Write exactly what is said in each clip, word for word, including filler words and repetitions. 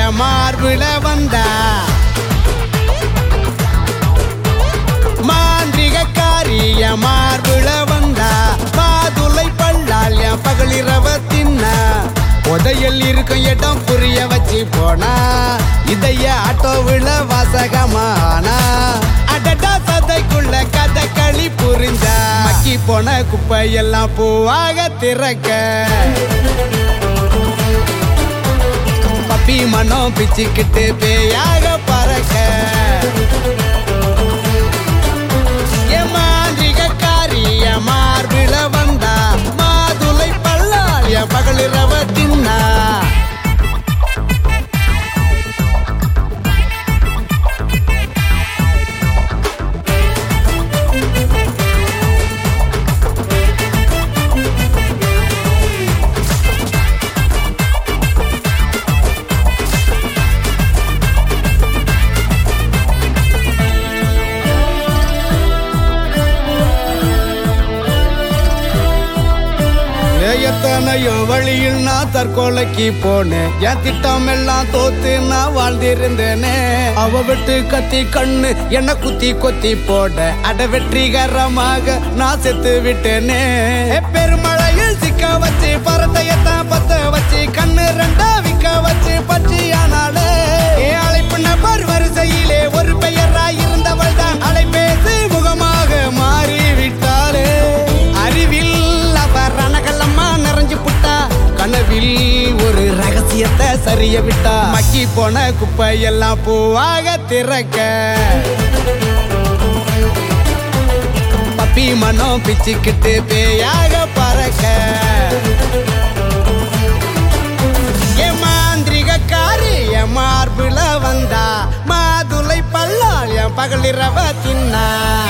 மார்புல வந்தா மாந்திரிகக்காரிய மார்புல வந்தா மாதுளை பல்லால் என் பகலிரவ தின்ன உதையல் இருக்கும் இடம் புரிய வச்சு போனா இதைய ஆட்டோவில வாசகமானா அடடா சதைக்குள்ள கதை களி புரிஞ்சா மக்கி போன குப்பையெல்லாம் பூவாக திறக்க பப்பி மனம் பிச்சுக்கிட்டு பேயாக பறக்க மாந்திரிகக்காரிய மார்பில வந்தா மாதுளை பல்லால் என் பகலிரவ தின்னா எத்தனையோ வழியில் நான் தற்கொலைக்கு போனேன் என் திட்டம் எல்லாம் தோத்து நான் வாழ்ந்திருந்தேனே அவ விட்டு கத்தி கண்ணு என்ன குத்தி கொத்தி போட அட வெற்றிகரமாக நான் செத்து விட்டேனே பெருமழையில் சிக்க வச்சு பரட்டையத்தான் பத்த வச்சு கண்ணு ரெண்டா விக்க வச்சு பச்சியானாலே அழைப்பு நபர் வரிசையிலே ஒரு பெயரா இருந்தவள் தான் அலைபேசி முகமாக மாறிவிட்டாளே அறிவில் அவர் ரணகலம்மா நிறைஞ்சு புட்டா கனவில் ஒரு ரகசியத்தை சரிய விட்டா மக்கி போன குப்பையெல்லாம் பூவாக திறக்க பப்பி மனம் பிச்சுக்கிட்டு பேயாக பறக்க என் மாந்திரிகக்காரி என் மார்புல வந்தா மாதுளை பல்லால் என் பகலிரவ தின்னா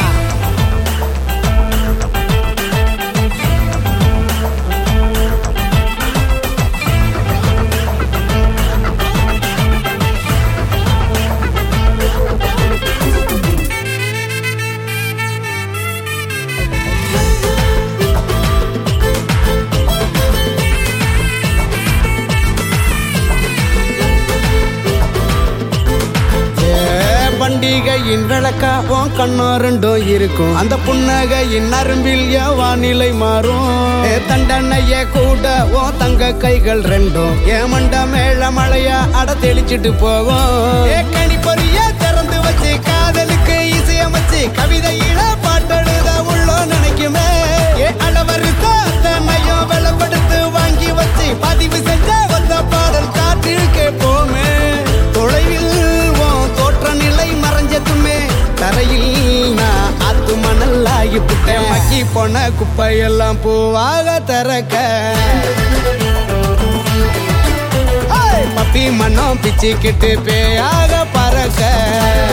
பண்டிகையின் விளக்கா உன் கண்ணோ ரெண்டும் இருக்கும் அந்த புன்னகையின் நரம்பில் என் வானிலை மாறும் தண்டனைய கூட உன் தங்க கைகள் ரெண்டும் என் மண்ட மேல மழையா அட தெளிச்சிட்டு போகும் கனி பொரிய திறந்து வச்சு காதலுக்கு இசையமைச்சு கவிதையில பாட்டெழுத உள்ளோ நினைக்குமே அளவரிசையும் வெளப்படுத்து வாங்கி வச்சு பதிவு செஞ்ச வந்த பாடல் காற்றில் கேட்போமே தொலைவில் தோற்ற நிலை மறைஞ்சதுமே தரையில் நான் ஆத்து மணல் ஆகி புட்டேன் மக்கி போன குப்பையெல்லாம் பூவாக திறக்க பப்பி மனம் பிச்சுக்கிட்டு பேயாக பறக்க